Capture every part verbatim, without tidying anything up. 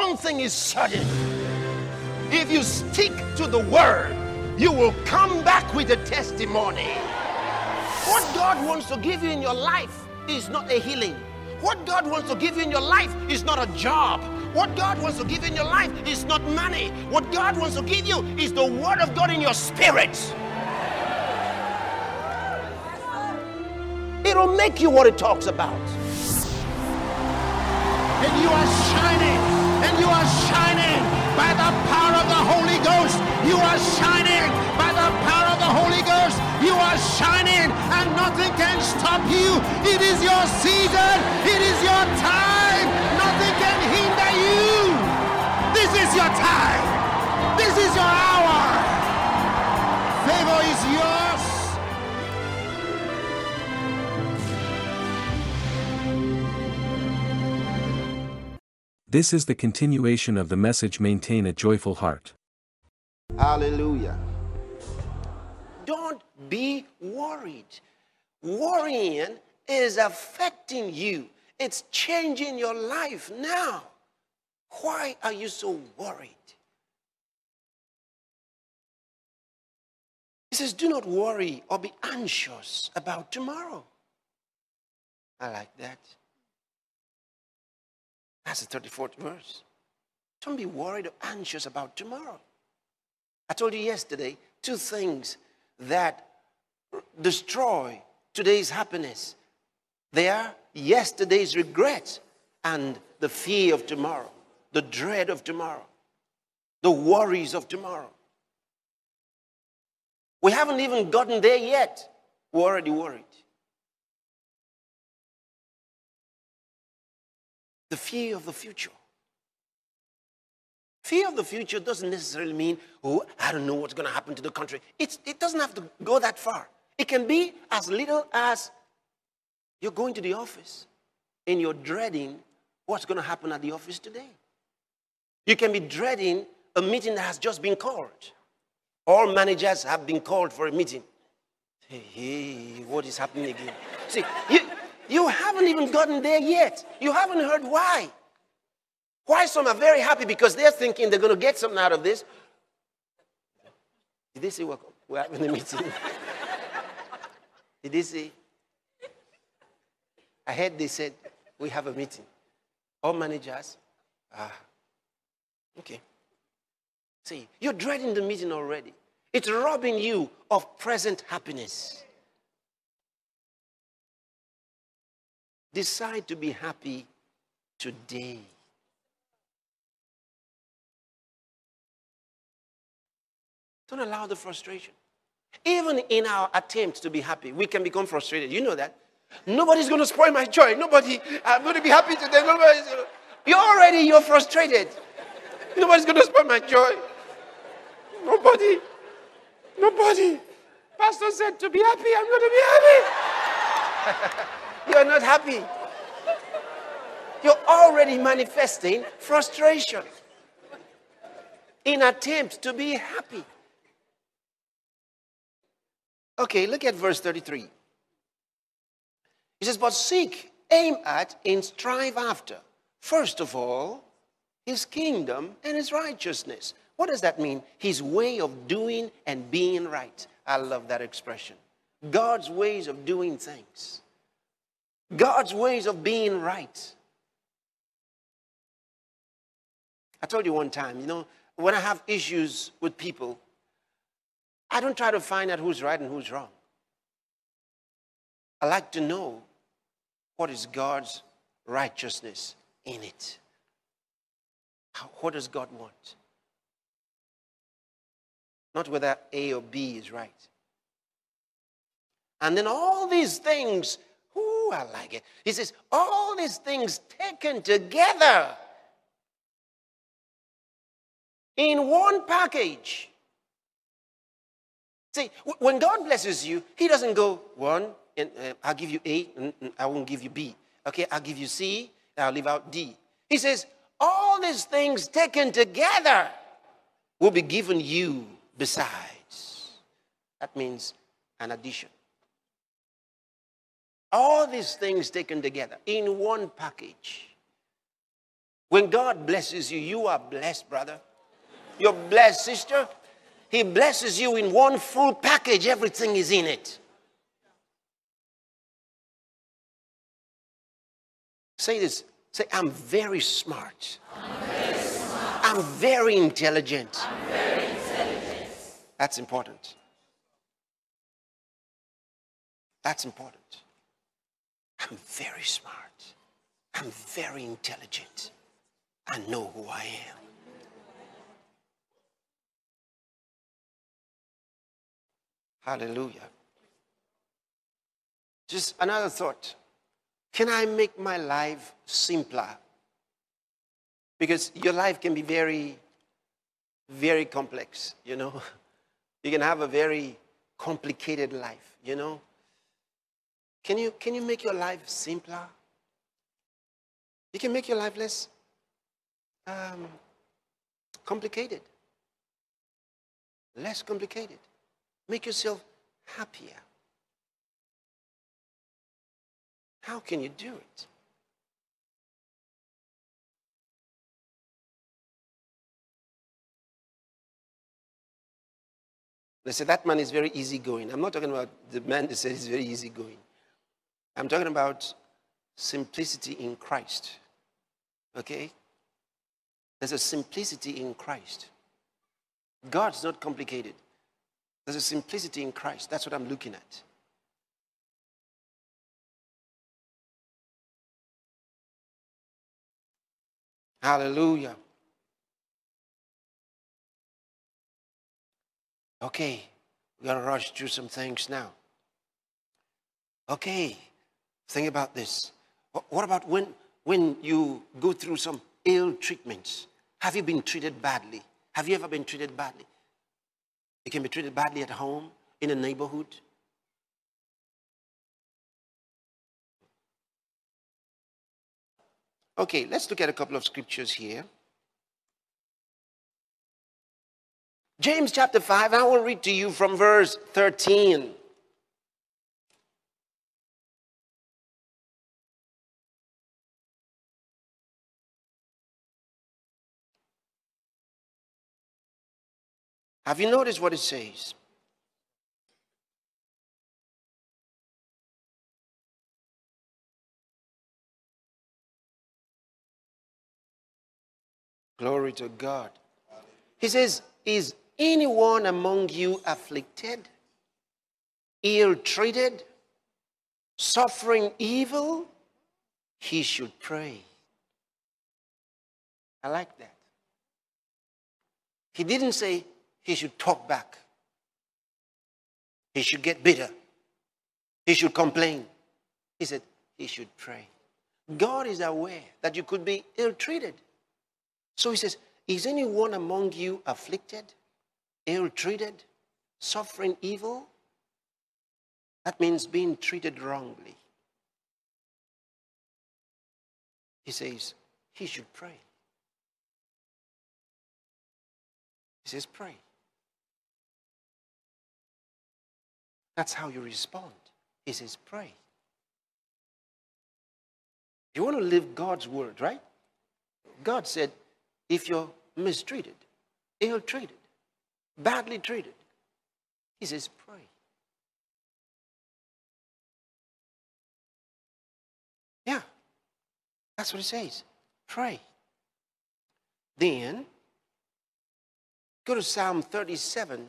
one thing is certain. If you stick to the word, you will come back with a testimony. What God wants to give you in your life is not a healing. What God wants to give you in your life is not a job. What God wants to give you in your life is not money. What God wants to give you is the word of God in your spirit. It'll make you what it talks about. And you are shining, and you are shining by the power of the Holy Ghost. You are shining by the power of the Holy Ghost. You are shining, and nothing can stop you. It is your season. It is your time. Nothing can hinder you. This is your time. This is your hour. Favor is yours. This is the continuation of the message Maintain a Joyful Heart. Hallelujah. Don't be worried. Worrying is affecting you. It's changing your life now. Why are you so worried? He says, do not worry or be anxious about tomorrow. I like that. That's the thirty-fourth verse. Don't be worried or anxious about tomorrow. I told you yesterday two things that destroy today's happiness. They are yesterday's regret and the fear of tomorrow, the dread of tomorrow, the worries of tomorrow. We haven't even gotten there yet. We're already worried. The fear of the future. Fear of the future doesn't necessarily mean, oh, I don't know what's going to happen to the country. It's, it doesn't have to go that far. It can be as little as you're going to the office and you're dreading what's going to happen at the office today. You can be dreading a meeting that has just been called. All managers have been called for a meeting. Hey, hey, what is happening again? See, you, you haven't even gotten there yet. You haven't heard why. Why some are very happy because they're thinking they're going to get something out of this. Did they say we're, we're having a meeting? Did they say? I heard they said we have a meeting. All managers. Ah, okay. See, you're dreading the meeting already. It's robbing you of present happiness. Decide to be happy today. Don't allow the frustration. Even in our attempt to be happy, we can become frustrated. You know that. Nobody's going to spoil my joy. Nobody, I'm going to be happy today. Nobody's gonna, you're already, you're frustrated. Nobody's going to spoil my joy. Nobody. Nobody. Pastor said to be happy, I'm going to be happy. You're not happy. You're already manifesting frustration in attempt to be happy. Okay, look at verse thirty-three. He says, but seek, aim at, and strive after, first of all, his kingdom and his righteousness. What does that mean? His way of doing and being right. I love that expression. God's ways of doing things. God's ways of being right. I told you one time, you know, when I have issues with people, I don't try to find out who's right and who's wrong. I like to know what is God's righteousness in it. How, what does God want? Not whether A or B is right. And then all these things, ooh, I like it. He says, all these things taken together in one package. See, when God blesses you, he doesn't go, one, and uh, I'll give you A, and, and I won't give you B. Okay, I'll give you C, and I'll leave out D. He says, all these things taken together will be given you besides. That means an addition. All these things taken together in one package. When God blesses you, you are blessed, brother. You're blessed, sister. He blesses you in one full package. Everything is in it. Say this. Say, I'm very smart. I'm very, smart. I'm very intelligent. I'm very intelligent. That's important. That's important. I'm very smart. I'm very intelligent. I know who I am. Hallelujah. Just another thought. Can I make my life simpler? Because your life can be very, very complex, you know. You can have a very complicated life, you know. Can you, can you make your life simpler? You can make your life less um, complicated. Less complicated. Make yourself happier. How can you do it? They say that man is very easygoing. I'm not talking about the man that said he's very easygoing. I'm talking about simplicity in Christ. Okay? There's a simplicity in Christ. God's not complicated. There's a simplicity in Christ. That's what I'm looking at. Hallelujah. Okay, we got to rush through some things now. Okay, think about this. What about when, when you go through some ill treatments? Have you been treated badly? Have you ever been treated badly? You can be treated badly at home, in a neighborhood. Okay, let's look at a couple of scriptures here. James chapter five, I will read to you from verse thirteen. Have you noticed what it says? Glory to God. He says, is anyone among you afflicted, ill-treated, suffering evil? He should pray. I like that. He didn't say he should talk back. He should get bitter. He should complain. He said he should pray. God is aware that you could be ill-treated. So he says, is anyone among you afflicted, ill-treated, suffering evil? That means being treated wrongly. He says he should pray. He says pray. That's how you respond. He says pray. You want to live God's word, right? God said, if you're mistreated, ill-treated, badly treated, he says pray. Yeah, that's what it says. Pray. Then, go to Psalm thirty-seven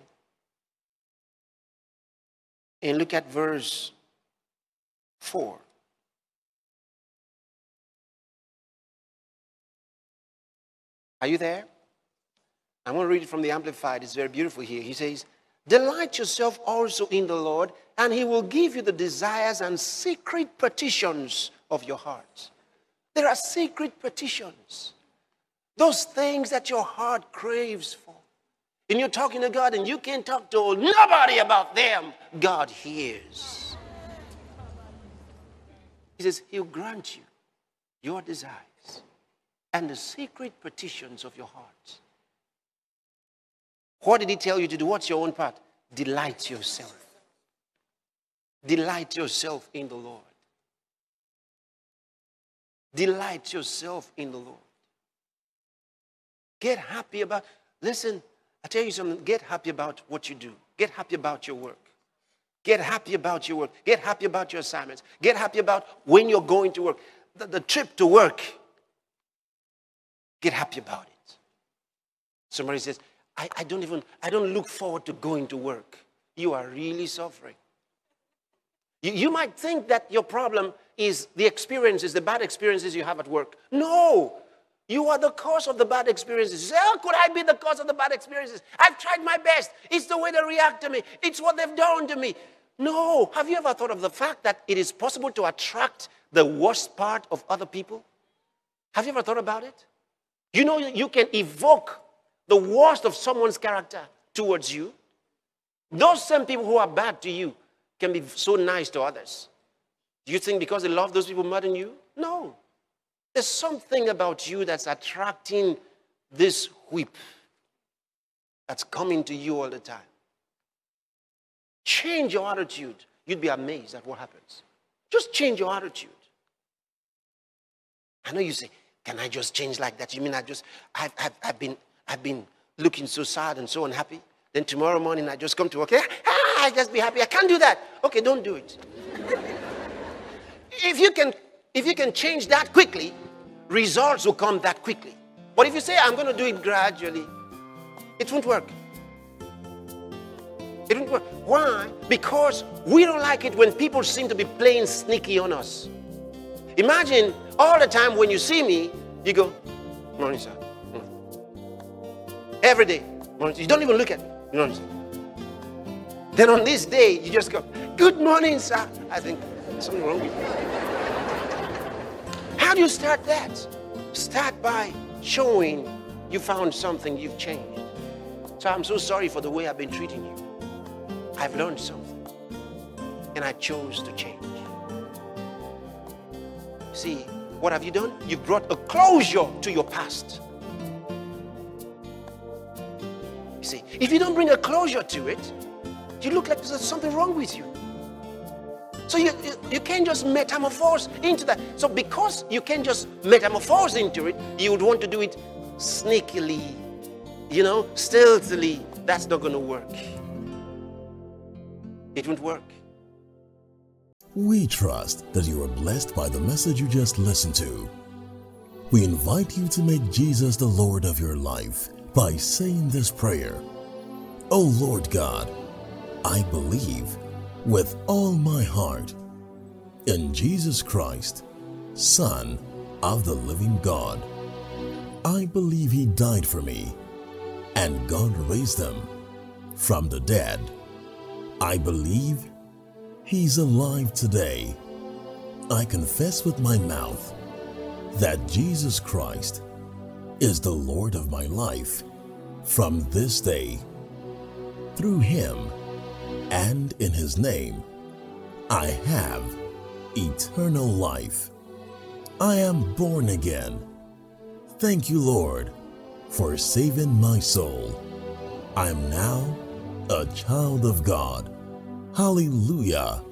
and look at verse four. Are you there? I want to read it from the Amplified. It's very beautiful here. He says, delight yourself also in the Lord, and he will give you the desires and secret petitions of your heart. There are secret petitions. Those things that your heart craves for. And you're talking to God and you can't talk to nobody about them. God hears. He says he'll grant you your desires and the secret petitions of your heart. What did he tell you to do? What's your own part? Delight yourself. Delight yourself in the Lord. Delight yourself in the Lord. Get happy about, listen, I tell you something, get happy about what you do. Get happy about your work. Get happy about your work. Get happy about your assignments. Get happy about when you're going to work. The, the trip to work. Get happy about it. Somebody says, I, I don't even, I don't look forward to going to work. You are really suffering. You, you might think that your problem is the experiences, the bad experiences you have at work. No. You are the cause of the bad experiences. You say, how could I be the cause of the bad experiences? I've tried my best. It's the way they react to me. It's what they've done to me. No. Have you ever thought of the fact that it is possible to attract the worst part of other people? Have you ever thought about it? You know, you can evoke the worst of someone's character towards you. Those same people who are bad to you can be so nice to others. Do you think because they love those people more than you? No. There's something about you that's attracting this whip that's coming to you all the time. Change your attitude. You'd be amazed at what happens. Just change your attitude. I know you say, can I just change like that? You mean I just, I've, I've, I've, been, I've been looking so sad and so unhappy. Then tomorrow morning I just come to work. Ah, I just be happy. I can't do that. Okay, don't do it. If you can If you can change that quickly, results will come that quickly. But if you say, I'm going to do it gradually, it won't work. It won't work. Why? Because we don't like it when people seem to be playing sneaky on us. Imagine all the time when you see me, you go, morning, sir. Every day. You don't even look at me. You know what I'm saying? Then on this day, you just go, good morning, sir. I think there's something wrong with you. How do you start that? Start by showing you found something, you've changed. So I'm so sorry for the way I've been treating you. I've learned something, and I chose to change. See, what have you done? You've brought a closure to your past. You see, if you don't bring a closure to it, you look like there's something wrong with you. So you, you, you can't just metamorphose into that. So because you can't just metamorphose into it, you would want to do it sneakily, you know, stealthily. That's not going to work. It won't work. We trust that you are blessed by the message you just listened to. We invite you to make Jesus the Lord of your life by saying this prayer. Oh Lord God, I believe with all my heart in Jesus Christ, Son of the living God. I believe He died for me and God raised Him from the dead. I believe He's alive today. I confess with my mouth that Jesus Christ is the Lord of my life from this day. Through Him and in His name, I have eternal life. I am born again. Thank you, Lord, for saving my soul. I am now a child of God. Hallelujah.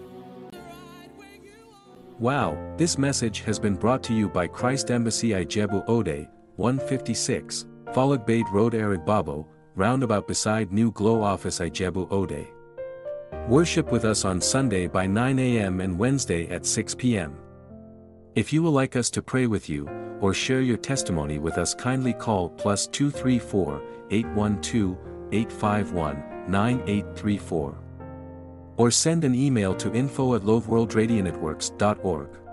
Wow, this message has been brought to you by Christ Embassy Ijebu Ode, one fifty-six, Falagbade Road Arigbabo, roundabout beside New Glow Office Ijebu Ode. Worship with us on Sunday by nine a m and Wednesday at six p m If you would like us to pray with you, or share your testimony with us, kindly call plus two three four, eight one two, eight five one, nine eight three four. Or send an email to info at loveworldradionetworks dot org.